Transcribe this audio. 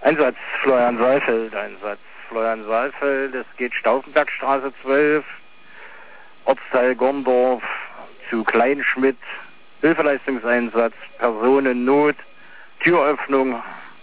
Einsatz Florian Saalfeld, Einsatz Florian Saalfeld. Es geht Stauffenbergstraße 12, Ortsteil Gorndorf zu Kleinschmidt. Hilfeleistungseinsatz, Personennot, Türöffnung